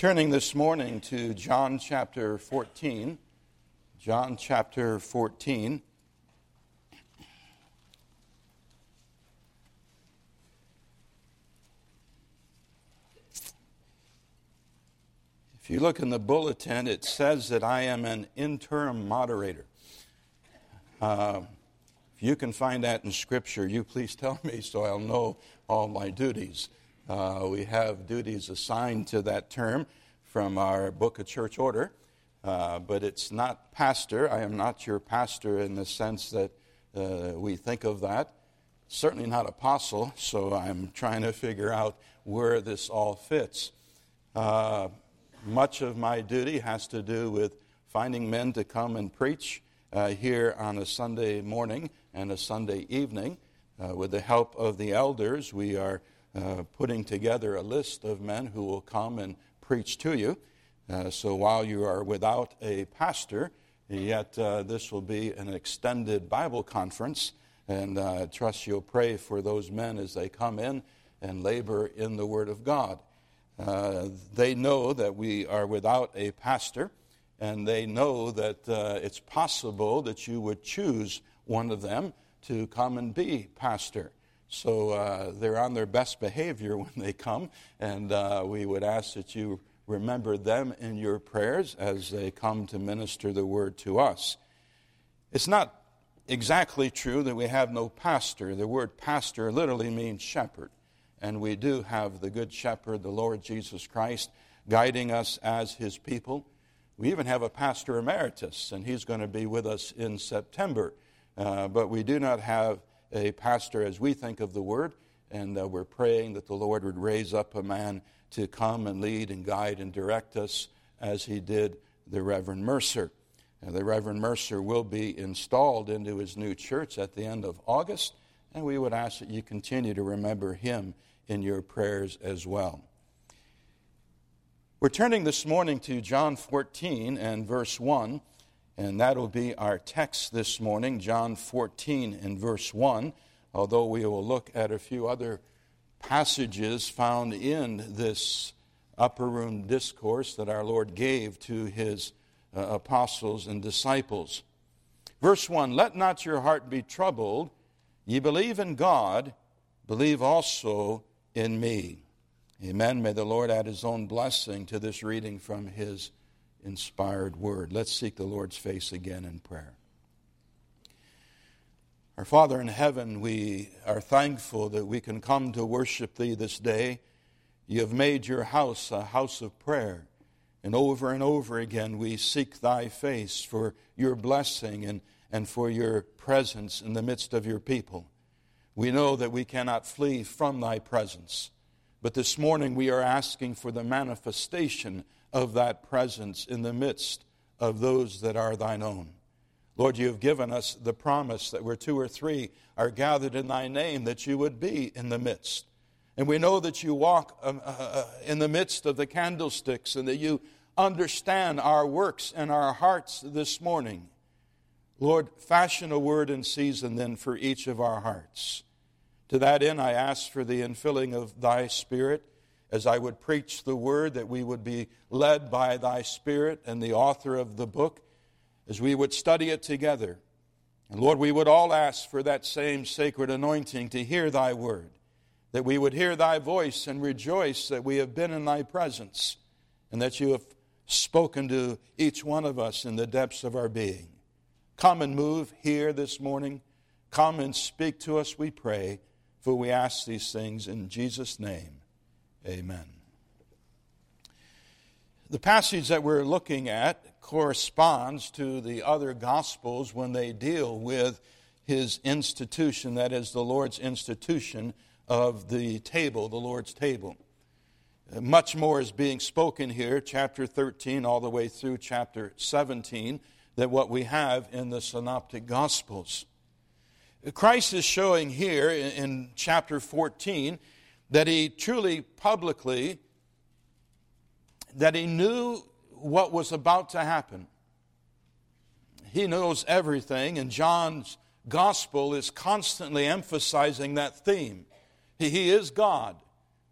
Turning this morning to John chapter 14. John chapter 14. If you look in the bulletin, it says that I am an interim moderator. If you can find that in Scripture, you please tell me so I'll know all my duties. We have duties assigned to that term from our Book of Church Order, but it's not pastor. I am not your pastor in the sense that we think of that. Certainly not apostle, so I'm trying to figure out where this all fits. Much of my duty has to do with finding men to come and preach here on a Sunday morning and a Sunday evening. With the help of the elders, we are putting together a list of men who will come and preach to you. So while you are without a pastor, yet this will be an extended Bible conference, and I trust you'll pray for those men as they come in and labor in the Word of God. They know that we are without a pastor, and they know that it's possible that you would choose one of them to come and be pastor. So they're on their best behavior when they come, and we would ask that you remember them in your prayers as they come to minister the word to us. It's not exactly true that we have no pastor. The word pastor literally means shepherd, and we do have the good shepherd, the Lord Jesus Christ, guiding us as his people. We even have a pastor emeritus, and he's going to be with us in September, but we do not have a pastor as we think of the word, and we're praying that the Lord would raise up a man to come and lead and guide and direct us as he did the Reverend Mercer. The Reverend Mercer will be installed into his new church at the end of August, and we would ask that you continue to remember him in your prayers as well. We're turning this morning to John 14 and verse 1. And that will be our text this morning, John 14 and verse 1, although we will look at a few other passages found in this upper room discourse that our Lord gave to his apostles and disciples. Verse 1, "Let not your heart be troubled. Ye believe in God, believe also in me." Amen. May the Lord add his own blessing to this reading from his inspired word. Let's seek the Lord's face again in prayer. Our Father in heaven, we are thankful that we can come to worship thee this day. You have made your house a house of prayer, and over again we seek thy face for your blessing and for your presence in the midst of your people. We know that we cannot flee from thy presence, but this morning we are asking for the manifestation of that presence in the midst of those that are thine own. Lord, you have given us the promise that where two or three are gathered in thy name, that you would be in the midst. And we know that you walk in the midst of the candlesticks, and that you understand our works and our hearts this morning. Lord, fashion a word in season then for each of our hearts. To that end, I ask for the infilling of thy Spirit, as I would preach the word, that we would be led by thy Spirit and the author of the book, as we would study it together. And Lord, we would all ask for that same sacred anointing to hear thy word, that we would hear thy voice and rejoice that we have been in thy presence, and that you have spoken to each one of us in the depths of our being. Come and move here this morning. Come and speak to us, we pray, for we ask these things in Jesus' name. Amen. The passage that we're looking at corresponds to the other Gospels when they deal with his institution, that is the Lord's institution of the table, the Lord's table. Much more is being spoken here, chapter 13 all the way through chapter 17, than what we have in the Synoptic Gospels. Christ is showing here in chapter 14 that he truly publicly, that he knew what was about to happen. He knows everything, and John's gospel is constantly emphasizing that theme. He is God,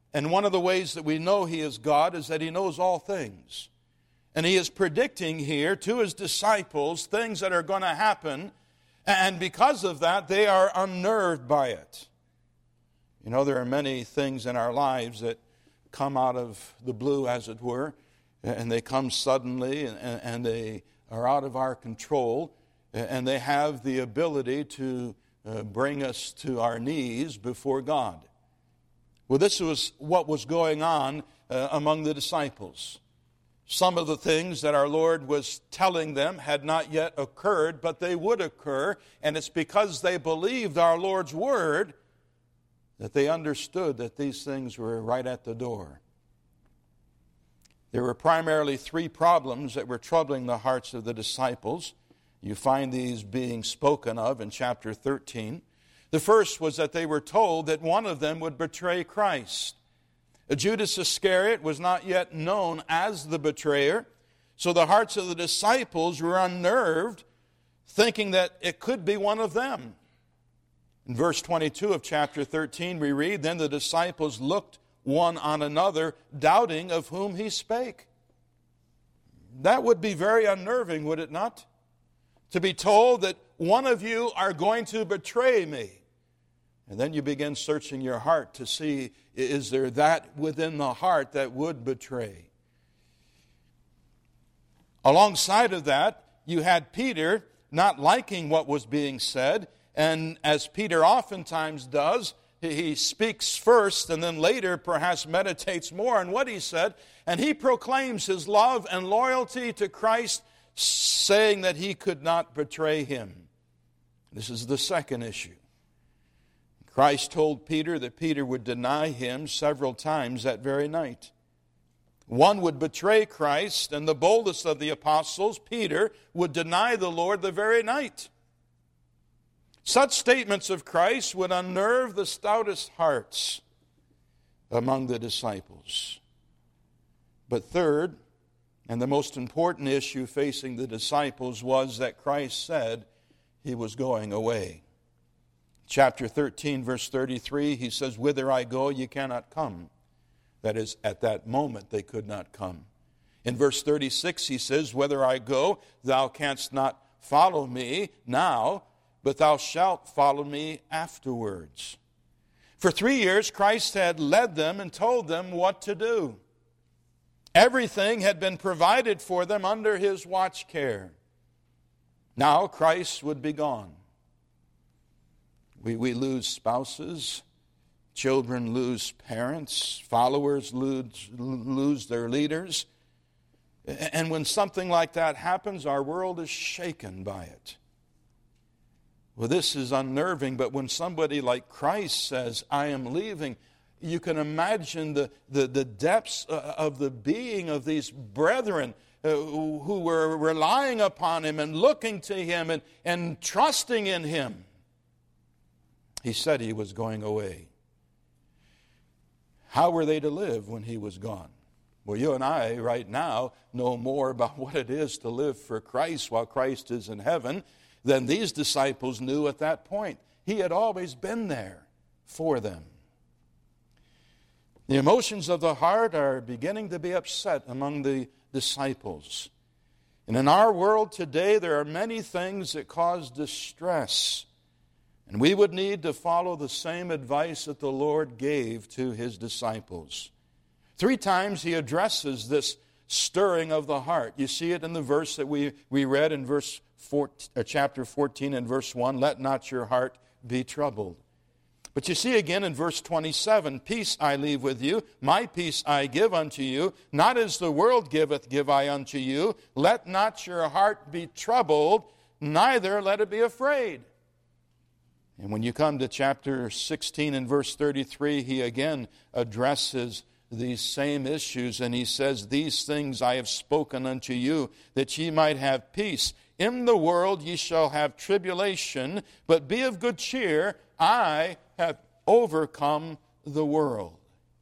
And one of the ways that we know He is God is that He knows all things. And He is predicting here to His disciples things that are going to happen. And because of that, they are unnerved by it. You know, there are many things in our lives that come out of the blue, as it were. And they come suddenly, and they are out of our control. And they have the ability to bring us to our knees before God. Well, this was what was going on among the disciples. Some of the things that our Lord was telling them had not yet occurred, but they would occur. And it's because they believed our Lord's word that they understood that these things were right at the door. There were primarily three problems that were troubling the hearts of the disciples. You find these being spoken of in chapter 13. The first was that they were told that one of them would betray Christ. Judas Iscariot was not yet known as the betrayer, so the hearts of the disciples were unnerved, thinking that it could be one of them. In verse 22 of chapter 13 we read, "Then the disciples looked one on another, doubting of whom he spake." That would be very unnerving, would it not? To be told that one of you are going to betray me. And then you begin searching your heart to see, is there that within the heart that would betray? Alongside of that, you had Peter not liking what was being said. And as Peter oftentimes does, he speaks first and then later perhaps meditates more on what he said. And he proclaims his love and loyalty to Christ, saying that he could not betray him. This is the second issue. Christ told Peter that Peter would deny him several times that very night. One would betray Christ, and the boldest of the apostles, Peter, would deny the Lord the very night. Such statements of Christ would unnerve the stoutest hearts among the disciples. But third, and the most important issue facing the disciples was that Christ said he was going away. Chapter 13, verse 33, he says, "Whither I go, ye cannot come." That is, at that moment they could not come. In verse 36, he says, "Whither I go, thou canst not follow me now, but thou shalt follow me afterwards." For 3 years, Christ had led them and told them what to do. Everything had been provided for them under his watch care. Now Christ would be gone. We lose spouses, children lose parents, followers lose their leaders. And when something like that happens, our world is shaken by it. Well, this is unnerving, but when somebody like Christ says, "I am leaving," you can imagine the depths of the being of these brethren who were relying upon him and looking to him and trusting in him. He said he was going away. How were they to live when he was gone? Well, you and I right now know more about what it is to live for Christ while Christ is in heaven than these disciples knew at that point. He had always been there for them. The emotions of the heart are beginning to be upset among the disciples. And in our world today, there are many things that cause distress. And we would need to follow the same advice that the Lord gave to his disciples. 3 times he addresses this stirring of the heart. You see it in the verse that we read in chapter 14 and verse 1, "Let not your heart be troubled." But you see again in verse 27, "Peace I leave with you, my peace I give unto you. Not as the world giveth, give I unto you. Let not your heart be troubled, neither let it be afraid." And when you come to chapter 16 and verse 33, he again addresses these same issues, and he says, "These things I have spoken unto you, that ye might have peace. In the world ye shall have tribulation, but be of good cheer. I have overcome the world."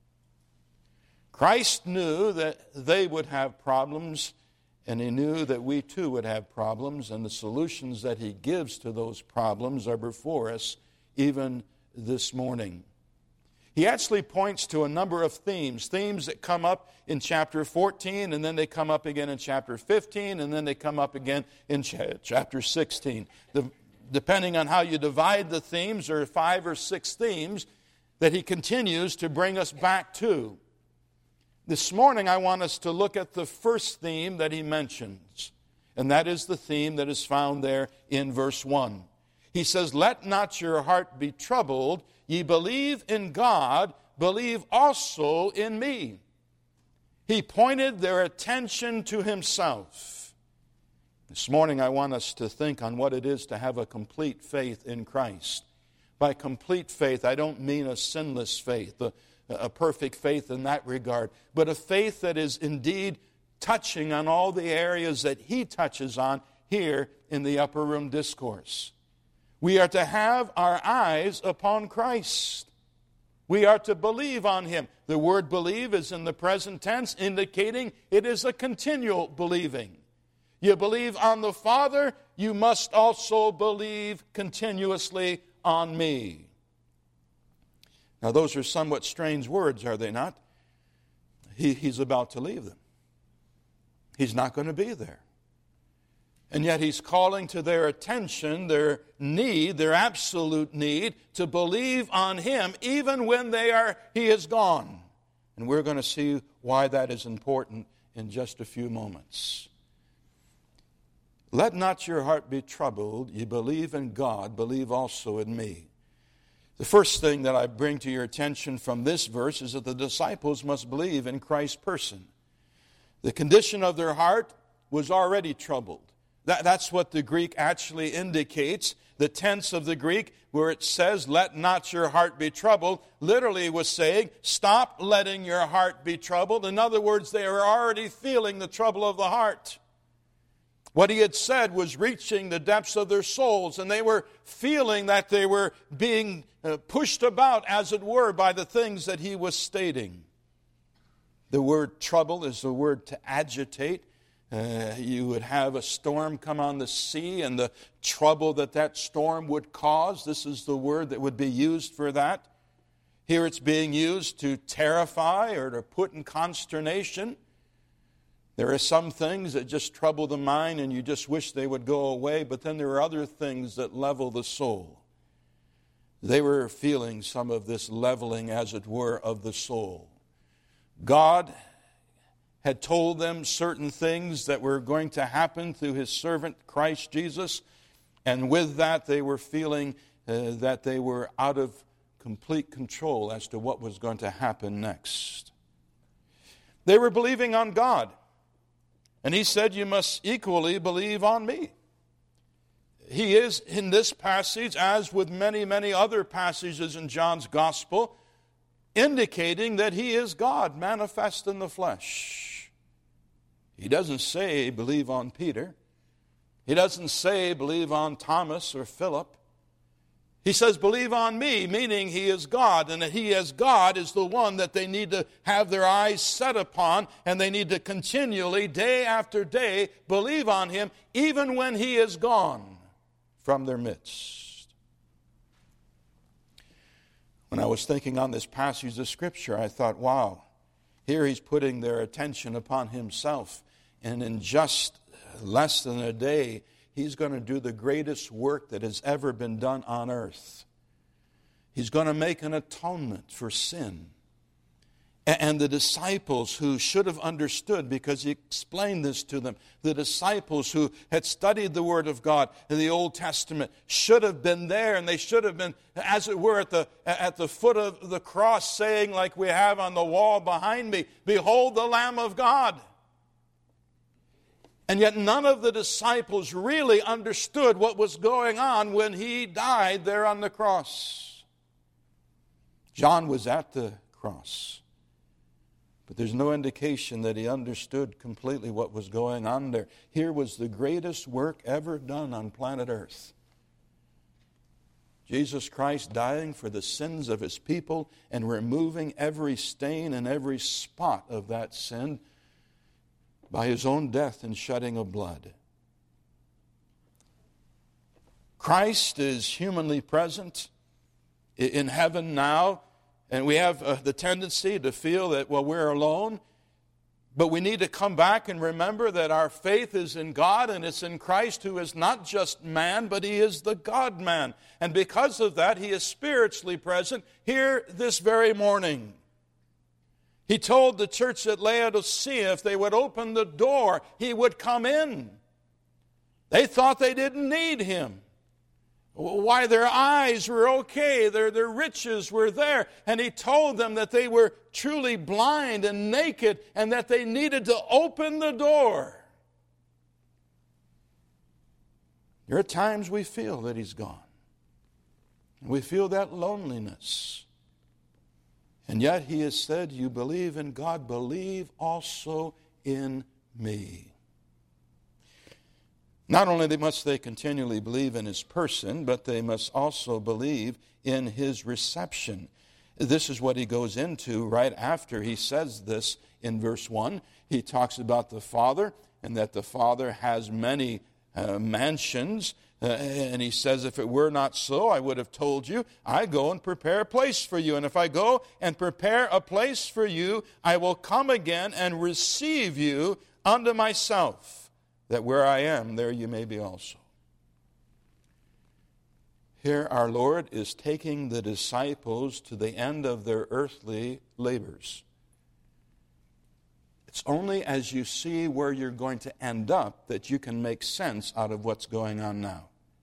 Christ knew that they would have problems, and he knew that we too would have problems, and the solutions that he gives to those problems are before us even this morning. he actually points to a number of themes that come up in chapter 14, and then they come up again in chapter 15, and then they come up again in chapter 16. Depending on how you divide the themes, there are 5 or 6 themes that he continues to bring us back to. This morning I want us to look at the first theme that he mentions, and that is the theme that is found there in verse 1. He says, "Let not your heart be troubled. Ye believe in God, believe also in me." He pointed their attention to himself. This morning I want us to think on what it is to have a complete faith in Christ. By complete faith, I don't mean a sinless faith, a perfect faith in that regard, but a faith that is indeed touching on all the areas that he touches on here in the Upper Room Discourse. We are to have our eyes upon Christ. We are to believe on him. The word believe is in the present tense, indicating it is a continual believing. You believe on the Father, you must also believe continuously on me. Now those are somewhat strange words, are they not? He's about to leave them. He's not going to be there. And yet he's calling to their attention, their need, their absolute need, to believe on him even when he is gone. And we're going to see why that is important in just a few moments. Let not your heart be troubled. Ye believe in God, believe also in me. The first thing that I bring to your attention from this verse is that the disciples must believe in Christ's person. The condition of their heart was already troubled. That's what the Greek actually indicates. The tense of the Greek, where it says, "Let not your heart be troubled," literally was saying, stop letting your heart be troubled. In other words, they were already feeling the trouble of the heart. What he had said was reaching the depths of their souls, and they were feeling that they were being pushed about, as it were, by the things that he was stating. The word trouble is the word to agitate. You would have a storm come on the sea, and the trouble that storm would cause. This is the word that would be used for that. Here it's being used to terrify or to put in consternation. There are some things that just trouble the mind and you just wish they would go away, but then there are other things that level the soul. They were feeling some of this leveling, as it were, of the soul. God had told them certain things that were going to happen through his servant Christ Jesus, and with that they were feeling that they were out of complete control as to what was going to happen next. They were believing on God, and he said, "You must equally believe on me." He is, in this passage, as with many, many other passages in John's Gospel, indicating that he is God manifest in the flesh. He doesn't say believe on Peter. He doesn't say believe on Thomas or Philip. He says believe on me, meaning he is God, and that he as God is the one that they need to have their eyes set upon, and they need to continually, day after day, believe on him, even when he is gone from their midst. When I was thinking on this passage of Scripture, I thought, wow, here he's putting their attention upon himself. And in just less than a day, he's going to do the greatest work that has ever been done on earth. He's going to make an atonement for sin. And the disciples who should have understood, because he explained this to them, the disciples who had studied the Word of God in the Old Testament should have been there, and they should have been, as it were, at the foot of the cross, saying, like we have on the wall behind me, "Behold the Lamb of God." And yet none of the disciples really understood what was going on when he died there on the cross. John was at the cross, but there's no indication that he understood completely what was going on there. Here was the greatest work ever done on planet Earth. Jesus Christ dying for the sins of his people and removing every stain and every spot of that sin by his own death and shedding of blood. Christ is humanly present in heaven now, And we have the tendency to feel that, well, we're alone. But we need to come back and remember that our faith is in God, and it's in Christ, who is not just man, but he is the God-man. And because of that, he is spiritually present here this very morning. He told the church at Laodicea if they would open the door, he would come in. They thought they didn't need him. Why, their eyes were okay, their riches were there. And he told them that they were truly blind and naked and that they needed to open the door. There are times we feel that he's gone. We feel that loneliness. And yet he has said, you believe in God, believe also in me. Not only must they continually believe in his person, but they must also believe in his reception. This is what he goes into right after he says this in verse 1. He talks about the Father and that the Father has many mansions. And he says, if it were not so, I would have told you, I go and prepare a place for you. And if I go and prepare a place for you, I will come again and receive you unto myself, that where I am, there you may be also. Here our Lord is taking the disciples to the end of their earthly labors. It's only as you see where you're going to end up that you can make sense out of what's going on now.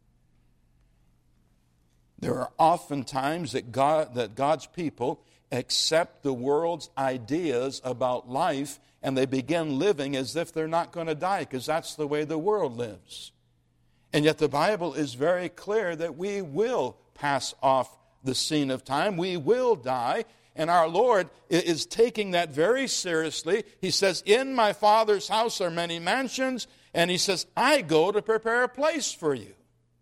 There are often times that God's people accept the world's ideas about life and they begin living as if they're not going to die, because that's the way the world lives. And yet the Bible is very clear that we will pass off the scene of time. We will die. And our Lord is taking that very seriously. He says, in my Father's house are many mansions. And he says, I go to prepare a place for you.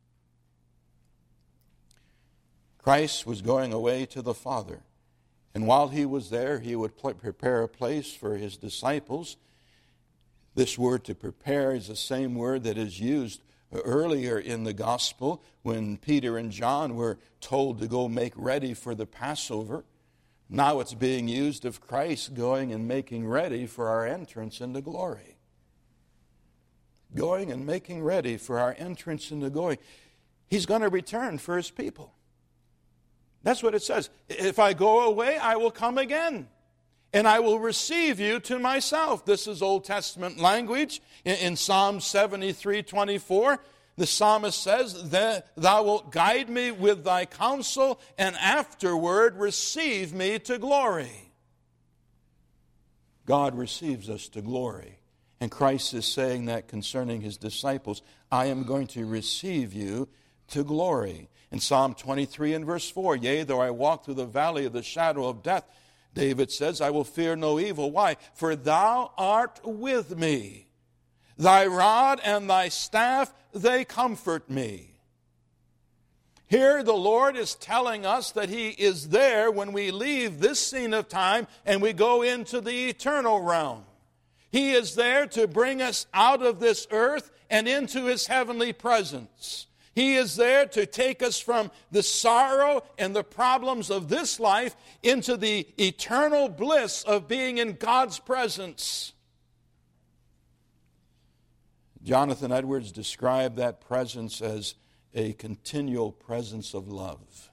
Christ was going away to the Father. And while he was there, he would prepare a place for his disciples. This word to prepare is the same word that is used earlier in the gospel when Peter and John were told to go make ready for the Passover. Now it's being used of Christ going and making ready for our entrance into glory. Going and making ready for our entrance into glory. He's going to return for his people. That's what it says. If I go away, I will come again, and I will receive you to myself. This is Old Testament language. In Psalm 73:24, the psalmist says, thou wilt guide me with thy counsel, and afterward receive me to glory. God receives us to glory. And Christ is saying that concerning his disciples, I am going to receive you to glory. In Psalm 23 and verse 4, yea, though I walk through the valley of the shadow of death, David says, I will fear no evil. Why? For thou art with me. Thy rod and thy staff, they comfort me. Here the Lord is telling us that he is there when we leave this scene of time and we go into the eternal realm. He is there to bring us out of this earth and into his heavenly presence. He is there to take us from the sorrow and the problems of this life into the eternal bliss of being in God's presence. Jonathan Edwards described that presence as a continual presence of love.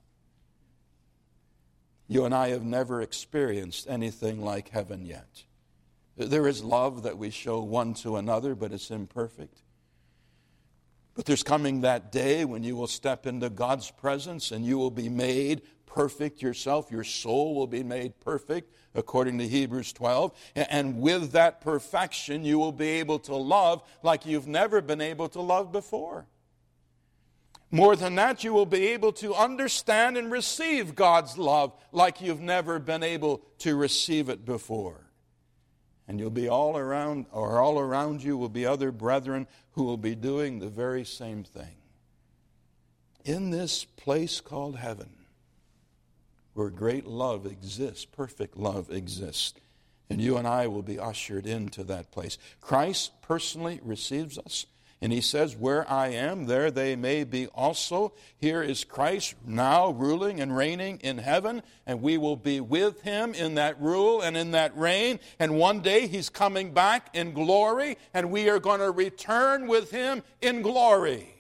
You and I have never experienced anything like heaven yet. There is love that we show one to another, but it's imperfect. But there's coming that day when you will step into God's presence and you will be made perfect yourself. Your soul will be made perfect, according to Hebrews 12. And with that perfection, you will be able to love like you've never been able to love before. More than that, you will be able to understand and receive God's love like you've never been able to receive it before. And you'll be all around you will be other brethren who will be doing the very same thing. In this place called heaven, where great love exists, perfect love exists, and you and I will be ushered into that place. Christ personally receives us. And he says, where I am, there they may be also. Here is Christ now ruling and reigning in heaven, and we will be with him in that rule and in that reign. And one day he's coming back in glory, and we are going to return with him in glory.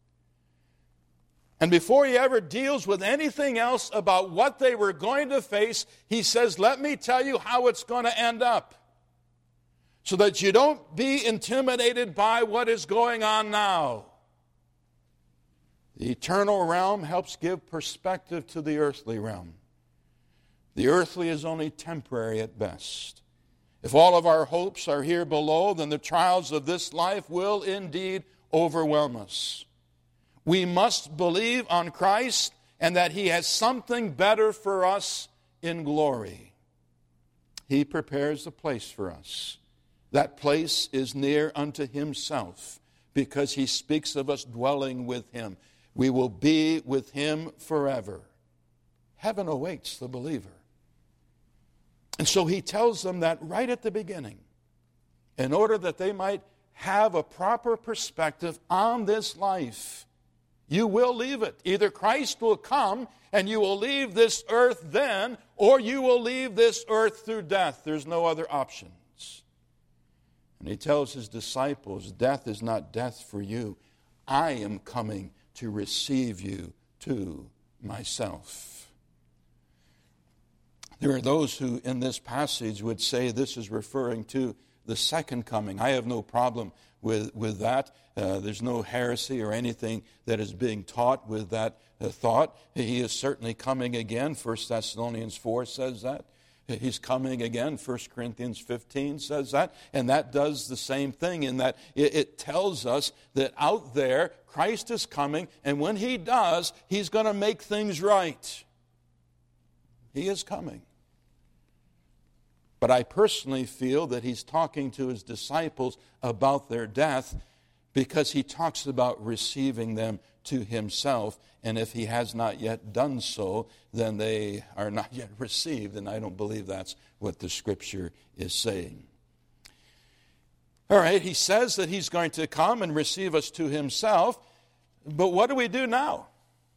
And before he ever deals with anything else about what they were going to face, he says, let me tell you how it's going to end up, so that you don't be intimidated by what is going on now. The eternal realm helps give perspective to the earthly realm. The earthly is only temporary at best. If all of our hopes are here below, then the trials of this life will indeed overwhelm us. We must believe on Christ and that he has something better for us in glory. He prepares a place for us. That place is near unto himself, because he speaks of us dwelling with him. We will be with him forever. Heaven awaits the believer. And so he tells them that right at the beginning, in order that they might have a proper perspective on this life. You will leave it. Either Christ will come and you will leave this earth then, or you will leave this earth through death. There's no other options. And he tells his disciples, death is not death for you. I am coming to receive you to myself. There are those who in this passage would say this is referring to the second coming. I have no problem with that. There's no heresy or anything that is being taught with that thought. He is certainly coming again. 1 Thessalonians 4 says that. He's coming again. 1 Corinthians 15 says that. And that does the same thing in that it tells us that out there, Christ is coming. And when he does, he's going to make things right. He is coming. But I personally feel that he's talking to his disciples about their death, because he talks about receiving them to himself. And if he has not yet done so, then they are not yet received. And I don't believe that's what the Scripture is saying. All right, he says that he's going to come and receive us to himself. But what do we do now?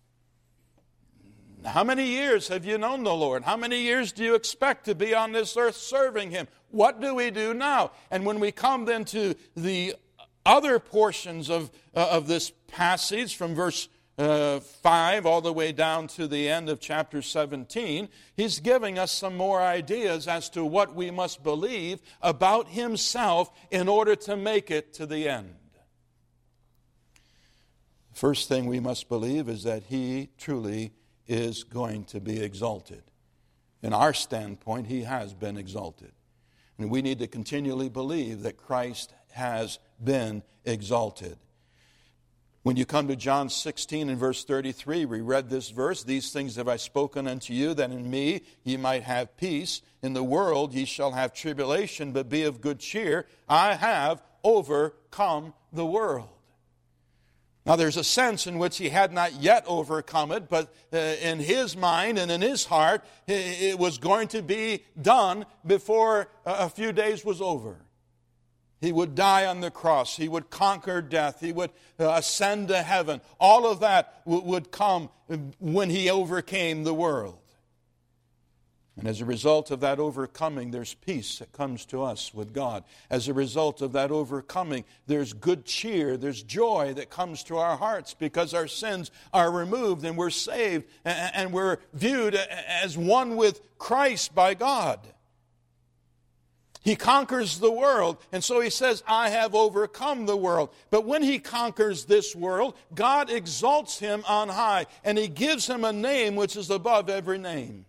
How many years have you known the Lord? How many years do you expect to be on this earth serving him? What do we do now? And when we come then to the other portions of this passage from verse 5 all the way down to the end of chapter 17, he's giving us some more ideas as to what we must believe about himself in order to make it to the end. The first thing we must believe is that he truly is going to be exalted. In our standpoint, he has been exalted. And we need to continually believe that Christ has been exalted. When you come to John 16 and verse 33, we read this verse, these things have I spoken unto you, that in me ye might have peace. In the world ye shall have tribulation, but be of good cheer. I have overcome the world. Now there's a sense in which he had not yet overcome it, but in his mind and in his heart, it was going to be done before a few days was over. He would die on the cross. He would conquer death. He would ascend to heaven. All of that would come when he overcame the world. And as a result of that overcoming, there's peace that comes to us with God. As a result of that overcoming, there's good cheer, there's joy that comes to our hearts because our sins are removed and we're saved and we're viewed as one with Christ by God. He conquers the world, and so he says, I have overcome the world. But when he conquers this world, God exalts him on high, and he gives him a name which is above every name.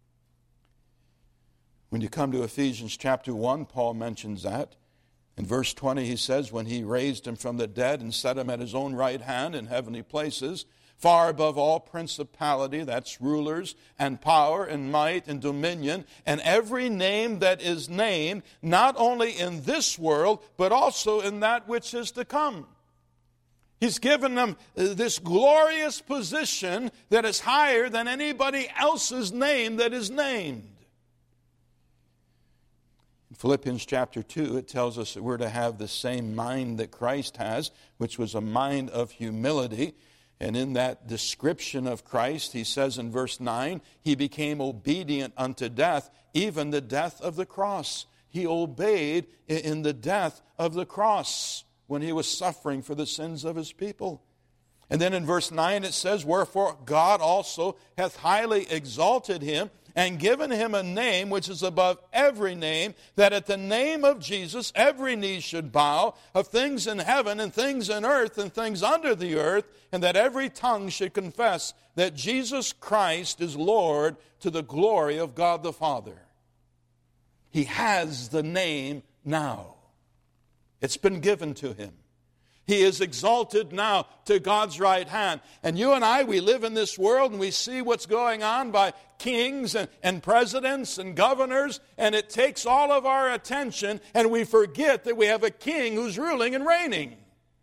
When you come to Ephesians chapter 1, Paul mentions that. In verse 20 he says, when he raised him from the dead and set him at his own right hand in heavenly places, far above all principality, that's rulers, and power, and might, and dominion, and every name that is named, not only in this world, but also in that which is to come. He's given them this glorious position that is higher than anybody else's name that is named. In Philippians chapter 2, it tells us that we're to have the same mind that Christ has, which was a mind of humility. And in that description of Christ, he says in verse 9, he became obedient unto death, even the death of the cross. He obeyed in the death of the cross when he was suffering for the sins of his people. And then in verse 9 it says, wherefore God also hath highly exalted him, and given him a name which is above every name, that at the name of Jesus every knee should bow, of things in heaven and things in earth and things under the earth, and that every tongue should confess that Jesus Christ is Lord, to the glory of God the Father. He has the name now. It's been given to him. He is exalted now to God's right hand. And you and I, we live in this world and we see what's going on by kings and presidents and governors, and it takes all of our attention, and we forget that we have a king who's ruling and reigning.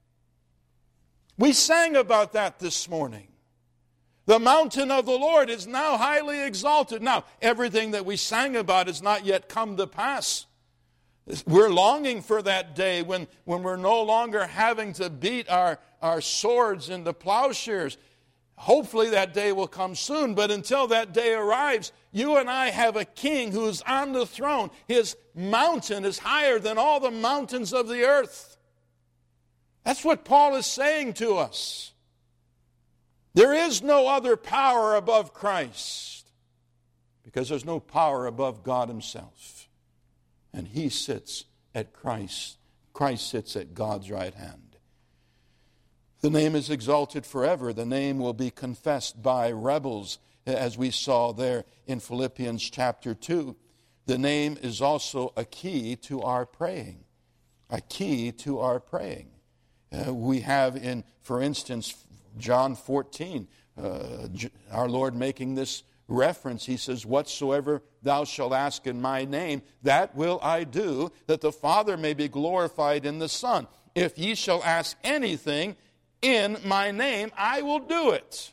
We sang about that this morning. The mountain of the Lord is now highly exalted. Now, everything that we sang about has not yet come to pass. We're longing for that day when we're no longer having to beat our swords into plowshares. Hopefully that day will come soon, but until that day arrives, you and I have a king who is on the throne. His mountain is higher than all the mountains of the earth. That's what Paul is saying to us. There is no other power above Christ, because there's no power above God himself. And he sits at Christ. Christ sits at God's right hand. The name is exalted forever. The name will be confessed by rebels, as we saw there in Philippians chapter 2. The name is also a key to our praying. A key to our praying. We have in, for instance, John 14, our Lord making this reference. He says, whatsoever thou shalt ask in my name, that will I do, that the Father may be glorified in the Son. If ye shall ask anything in my name, I will do it.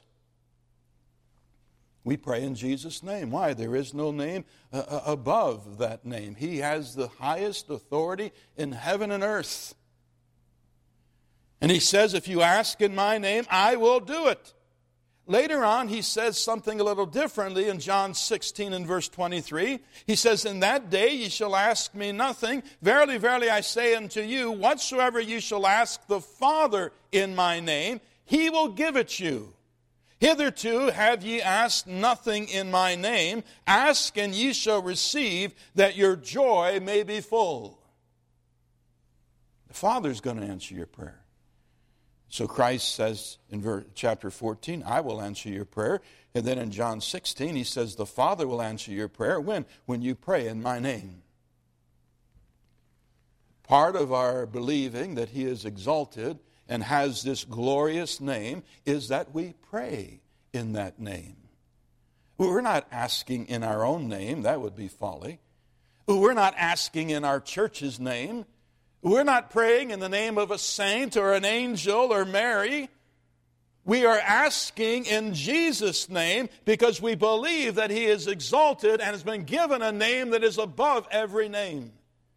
We pray in Jesus' name. Why? There is no name above that name. He has the highest authority in heaven and earth. And he says, if you ask in my name, I will do it. Later on, he says something a little differently in John 16 and verse 23. He says, in that day ye shall ask me nothing. Verily, verily, I say unto you, whatsoever you shall ask the Father in my name, he will give it you. Hitherto have ye asked nothing in my name. Ask, and ye shall receive, that your joy may be full. The Father's going to answer your prayer. So Christ says in chapter 14, I will answer your prayer. And then in John 16, he says, the Father will answer your prayer. When? When you pray in my name. Part of our believing that he is exalted and has this glorious name is that we pray in that name. We're not asking in our own name. That would be folly. We're not asking in our church's name. We're not praying in the name of a saint or an angel or Mary. We are asking in Jesus' name because we believe that he is exalted and has been given a name that is above every name.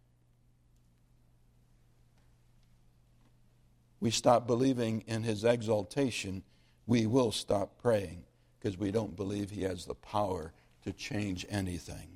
We stop believing in his exaltation, we will stop praying because we don't believe he has the power to change anything.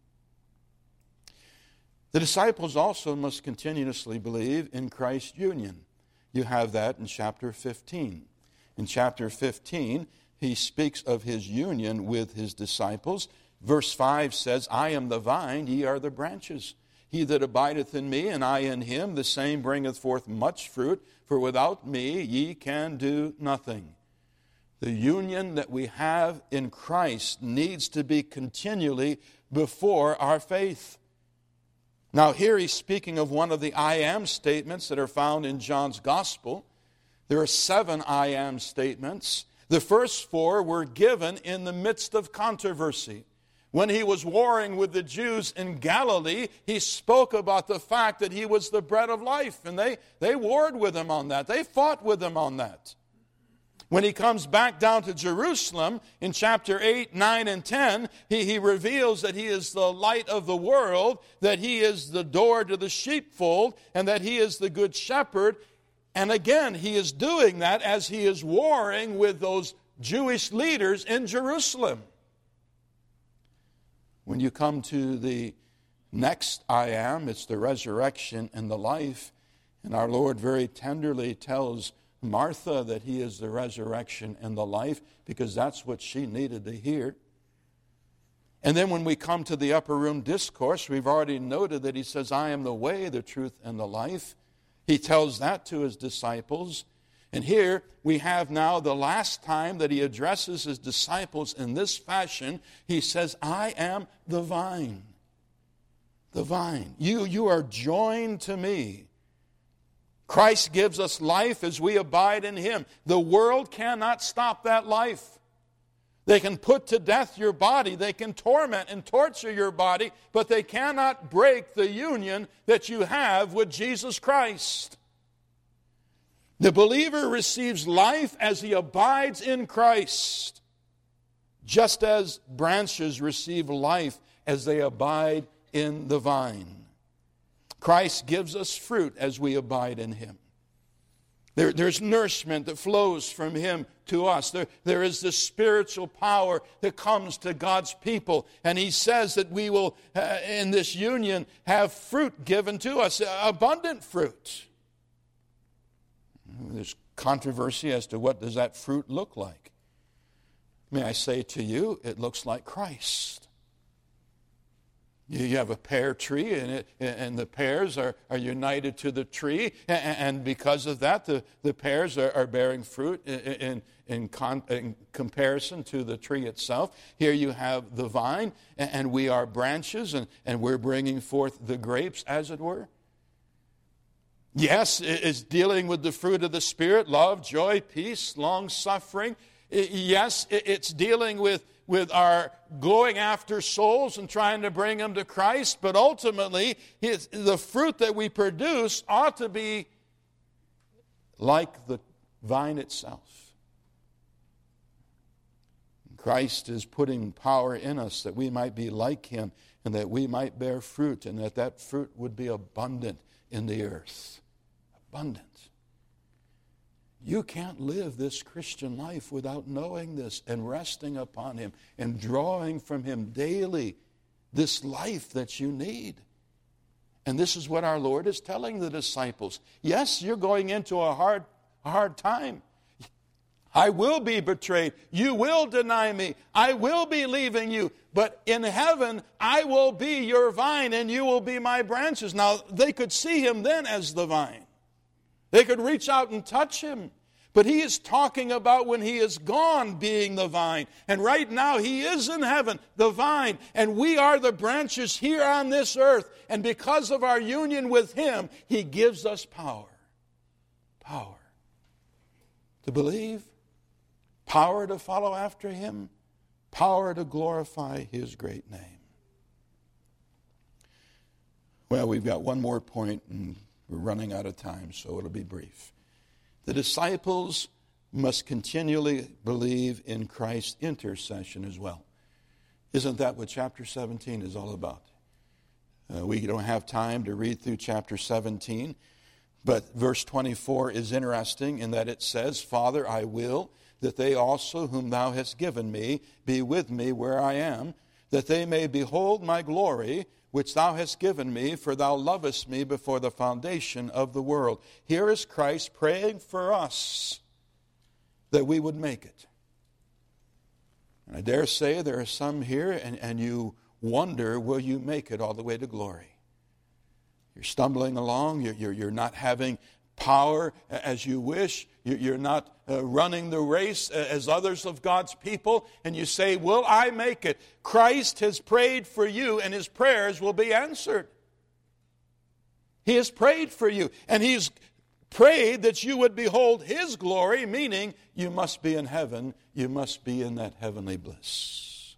The disciples also must continuously believe in Christ's union. You have that in chapter 15. In chapter 15, he speaks of his union with his disciples. Verse 5 says, I am the vine, ye are the branches. He that abideth in me, and I in him, the same bringeth forth much fruit, for without me ye can do nothing. The union that we have in Christ needs to be continually before our faith. Now here he's speaking of one of the I am statements that are found in John's Gospel. There are 7 I am statements. The first 4 were given in the midst of controversy. When he was warring with the Jews in Galilee, he spoke about the fact that he was the bread of life. And they warred with him on that. They fought with him on that. When he comes back down to Jerusalem in chapter 8, 9, and 10, he reveals that he is the light of the world, that he is the door to the sheepfold, and that he is the good shepherd. And again, he is doing that as he is warring with those Jewish leaders in Jerusalem. When you come to the next I am, it's the resurrection and the life. And our Lord very tenderly tells Martha that he is the resurrection and the life, because that's what she needed to hear. And then when we come to the upper room discourse, we've already noted that he says, I am the way, the truth, and the life. He tells that to his disciples. And here we have now the last time that he addresses his disciples in this fashion. He says, I am the vine. The vine. You are joined to me. Christ gives us life as we abide in him. The world cannot stop that life. They can put to death your body. They can torment and torture your body, but they cannot break the union that you have with Jesus Christ. The believer receives life as he abides in Christ, just as branches receive life as they abide in the vine. Christ gives us fruit as we abide in him. There's nourishment that flows from him to us. There is this spiritual power that comes to God's people. And he says that we will, in this union, have fruit given to us, abundant fruit. There's controversy as to what does that fruit look like. May I say to you, it looks like Christ. You have a pear tree, and the pears are united to the tree, and because of that, the pears are bearing fruit in comparison to the tree itself. Here you have the vine, and we are branches, and we're bringing forth the grapes, as it were. Yes, it's dealing with the fruit of the Spirit, love, joy, peace, long-suffering. Yes, it's dealing with our going after souls and trying to bring them to Christ, but ultimately, the fruit that we produce ought to be like the vine itself. Christ is putting power in us that we might be like him and that we might bear fruit, and that fruit would be abundant in the earth. Abundant. You can't live this Christian life without knowing this and resting upon him and drawing from him daily this life that you need. And this is what our Lord is telling the disciples. Yes, you're going into a hard time. I will be betrayed. You will deny me. I will be leaving you. But in heaven, I will be your vine and you will be my branches. Now, they could see him then as the vine. They could reach out and touch him. But he is talking about when he is gone being the vine. And right now he is in heaven, the vine. And we are the branches here on this earth. And because of our union with him, he gives us power. Power to believe, power to follow after him, power to glorify his great name. Well, we've got one more point and we're running out of time, so it'll be brief. The disciples must continually believe in Christ's intercession as well. Isn't that what chapter 17 is all about? We don't have time to read through chapter 17, but verse 24 is interesting in that it says, Father, I will that they also whom thou hast given me be with me where I am, that they may behold my glory, which thou hast given me, for thou lovest me before the foundation of the world. Here is Christ praying for us that we would make it. And I dare say there are some here, and you wonder, will you make it all the way to glory? You're stumbling along, you're not having power as you wish. You're not running the race as others of God's people. And you say, will I make it? Christ has prayed for you and his prayers will be answered. He has prayed for you. And he's prayed that you would behold his glory, meaning you must be in heaven. You must be in that heavenly bliss.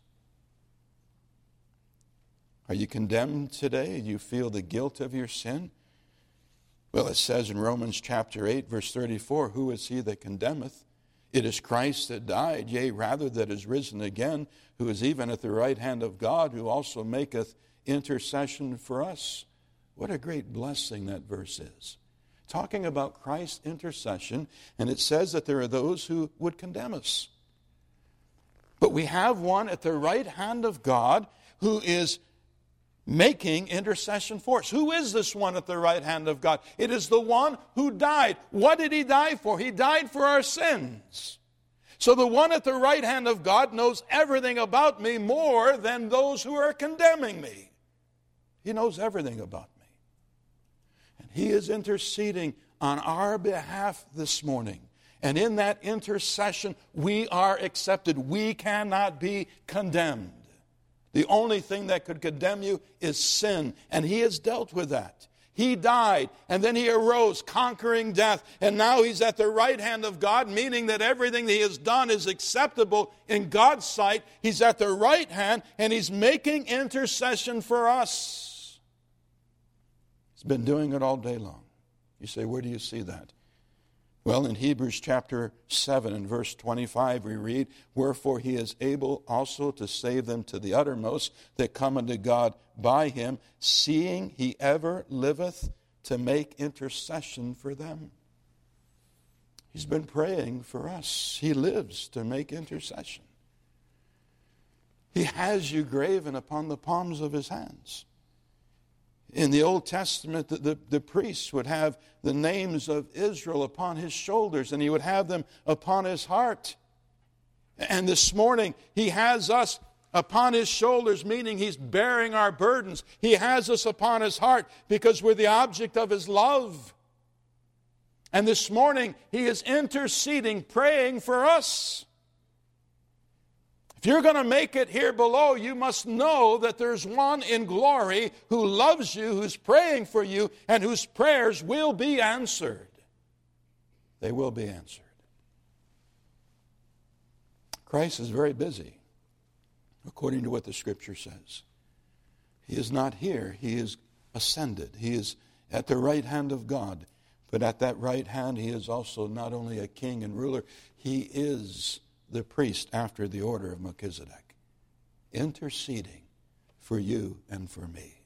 Are you condemned today? Do you feel the guilt of your sin? Well, it says in Romans chapter 8, verse 34, who is he that condemneth? It is Christ that died, yea, rather that is risen again, who is even at the right hand of God, who also maketh intercession for us. What a great blessing that verse is. Talking about Christ's intercession, and it says that there are those who would condemn us. But we have one at the right hand of God who is making intercession for us. Who is this one at the right hand of God? It is the one who died. What did he die for? He died for our sins. So the one at the right hand of God knows everything about me more than those who are condemning me. He knows everything about me. And he is interceding on our behalf this morning. And in that intercession, we are accepted. We cannot be condemned. The only thing that could condemn you is sin, and he has dealt with that. He died, and then he arose, conquering death, and now he's at the right hand of God, meaning that everything that he has done is acceptable in God's sight. He's at the right hand, and he's making intercession for us. He's been doing it all day long. You say, where do you see that? Well, in Hebrews chapter 7 and verse 25 we read, wherefore he is able also to save them to the uttermost that come unto God by him, seeing he ever liveth to make intercession for them. He's been praying for us. He lives to make intercession. He has you graven upon the palms of his hands. In the Old Testament, the priests would have the names of Israel upon his shoulders, and he would have them upon his heart. And this morning, he has us upon his shoulders, meaning he's bearing our burdens. He has us upon his heart because we're the object of his love. And this morning, he is interceding, praying for us. If you're going to make it here below, you must know that there's one in glory who loves you, who's praying for you, and whose prayers will be answered. They will be answered. Christ is very busy, according to what the Scripture says. He is not here. He is ascended. He is at the right hand of God. But at that right hand, he is also not only a king and ruler, he is the priest after the order of Melchizedek, interceding for you and for me.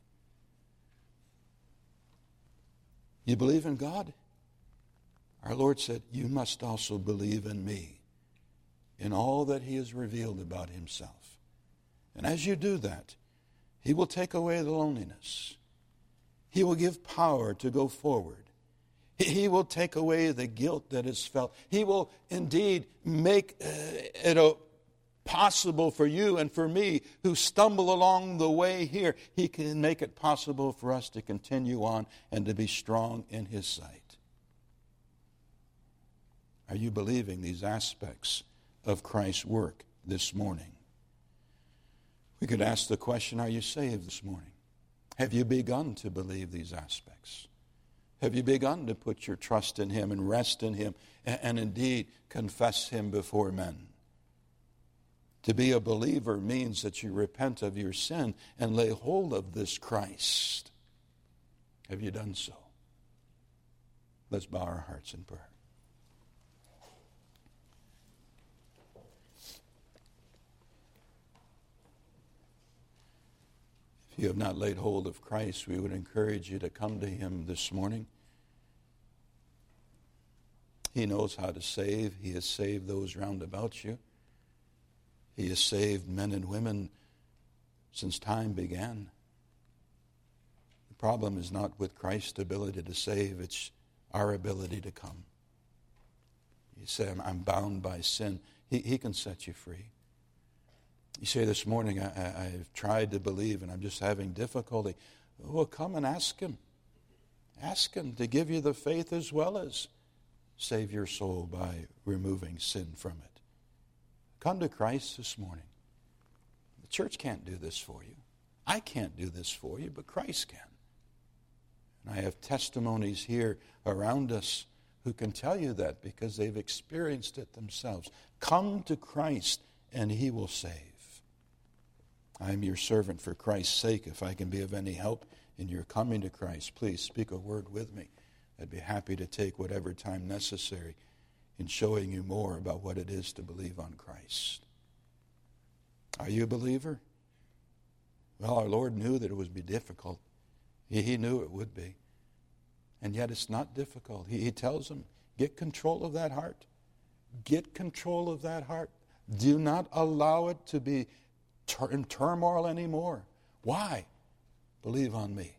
You believe in God? Our Lord said, you must also believe in me, in all that he has revealed about himself. And as you do that, he will take away the loneliness. He will give power to go forward. He will take away the guilt that is felt. He will indeed make it possible for you and for me who stumble along the way here. He can make it possible for us to continue on and to be strong in his sight. Are you believing these aspects of Christ's work this morning? We could ask the question, are you saved this morning? Have you begun to believe these aspects? Have you begun to put your trust in him and rest in him and indeed confess him before men? To be a believer means that you repent of your sin and lay hold of this Christ. Have you done so? Let's bow our hearts in prayer. If you have not laid hold of Christ, we would encourage you to come to him this morning. He knows how to save. He has saved those round about you. He has saved men and women since time began. The problem is not with Christ's ability to save, it's our ability to come. You say, I'm bound by sin. He can set you free. You say this morning, I've tried to believe and I'm just having difficulty. Well, come and ask him. Ask him to give you the faith as well as save your soul by removing sin from it. Come to Christ this morning. The church can't do this for you. I can't do this for you, but Christ can. And I have testimonies here around us who can tell you that because they've experienced it themselves. Come to Christ and he will save. I am your servant for Christ's sake. If I can be of any help in your coming to Christ, please speak a word with me. I'd be happy to take whatever time necessary in showing you more about what it is to believe on Christ. Are you a believer? Well, our Lord knew that it would be difficult. He knew it would be. And yet it's not difficult. He tells them, get control of that heart. Get control of that heart. Do not allow it to be in turmoil anymore. Why? Believe on me.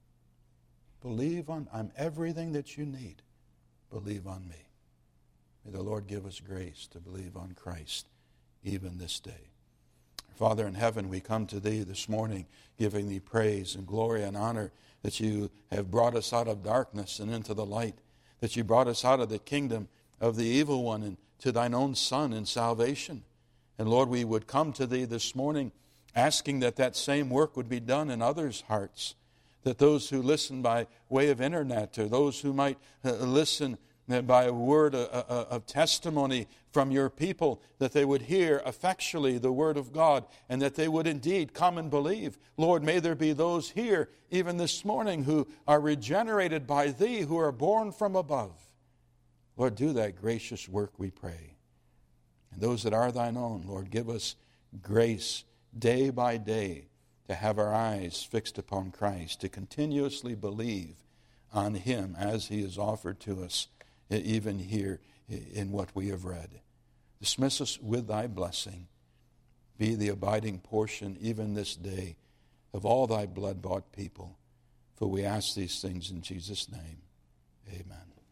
I'm everything that you need. Believe on me. May the Lord give us grace to believe on Christ even this day. Father in heaven, we come to Thee this morning giving Thee praise and glory and honor that You have brought us out of darkness and into the light, that You brought us out of the kingdom of the evil one and to Thine own Son in salvation. And Lord, we would come to Thee this morning asking that that same work would be done in others' hearts, that those who listen by way of internet or those who might listen by a word of testimony from Your people, that they would hear effectually the word of God and that they would indeed come and believe. Lord, may there be those here even this morning who are regenerated by Thee, who are born from above. Lord, do that gracious work, we pray. And those that are Thine own, Lord, give us grace day by day to have our eyes fixed upon Christ, to continuously believe on Him as He is offered to us, even here in what we have read. Dismiss us with Thy blessing. Be the abiding portion even this day of all Thy blood-bought people. For we ask these things in Jesus' name. Amen.